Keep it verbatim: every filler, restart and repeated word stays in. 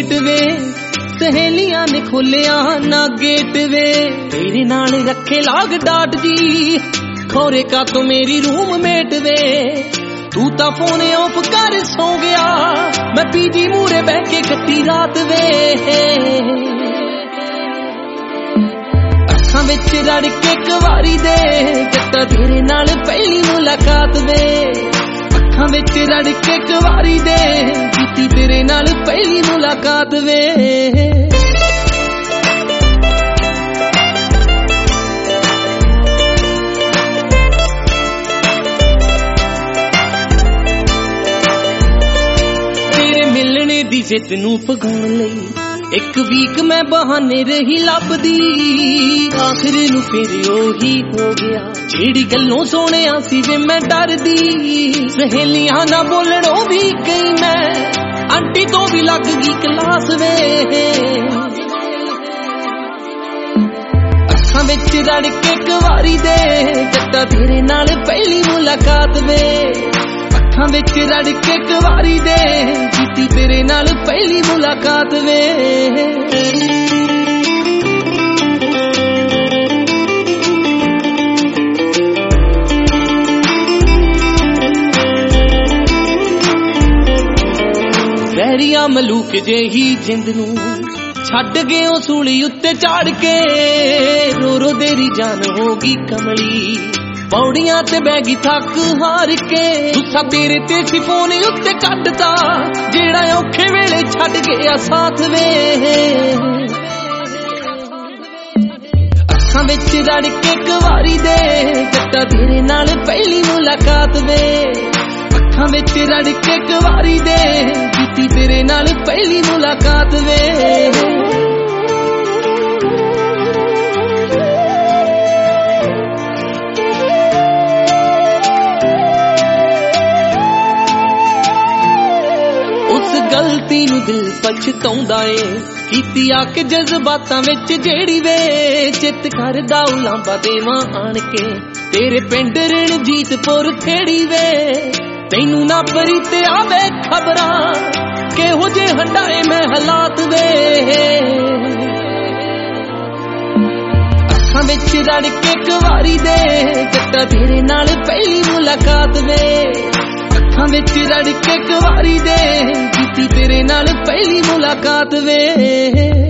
Roommate वे सहेलियां ने खोलिया ना गेट वे तेरे नाल रखे लाग डाट जी खोरे का तो मेरी रूममेट वे तू ता फोन ऑफ कर सो गया मैं पीजी मूरे बह के कट्टी रात वे अखां विच रड़ के कवारी दे जट्टा तेरे नाल पहली मुलाकात वे अखां विच रड़ के कवारी दे कीती तेरे नाल पहली मुलाकात वे दी जिद नू पगाउण लई एक वीक मैं बहाने रही लभदी आखिर नू फिर ओही हो गया जेड़ी गल्लों सोहणिया सी वे मैं डरदी सहेलियां ना बोलणों भी गई मैं आंटी तो भी लग गई क्लास वे अखां विच रड़ के कवारी दे जट्टा तेरे नाल पहली मुलाकात वे अखां विच रड़ के कवारी दे कीती तेरे नाल पहली मुलाकात वे वैरिया मलूक जेही जिंद नू छड्ड गए ओ सूली उत्ते चढ़ के रो रो तेरी जान होगी कमली पौड़ियां ते बैगी थक हार के गुस्सा तेरे ते सी फोन उत्ते कटदा जेड़ा औखे वेले छड्ड गया साथ वे अखां विच रड़ के कवारी दे जट्टा तेरे नाल पहली मुलाकात वे अखां विच रड़ के कवारी दे कीती तेरे नाल पहली मुलाकात वे गलती नू दिल पछताउंदा ए कीती आके जज्बातां विच जेड़ी वे चित करदा उलांबा देवां आण के तेरे पिंड रणजीतपुर खेड़ी वे तैनू ना परी ते आवे खबरां किहो जे हंडाए मैं हालात वे अखां विच रड़ के कवारी दे जट्टा तेरे नाल पहली मुलाकात वे अखां विच रड़ के कवारी दे कीती तेरे नाल पहली मुलाकात वे।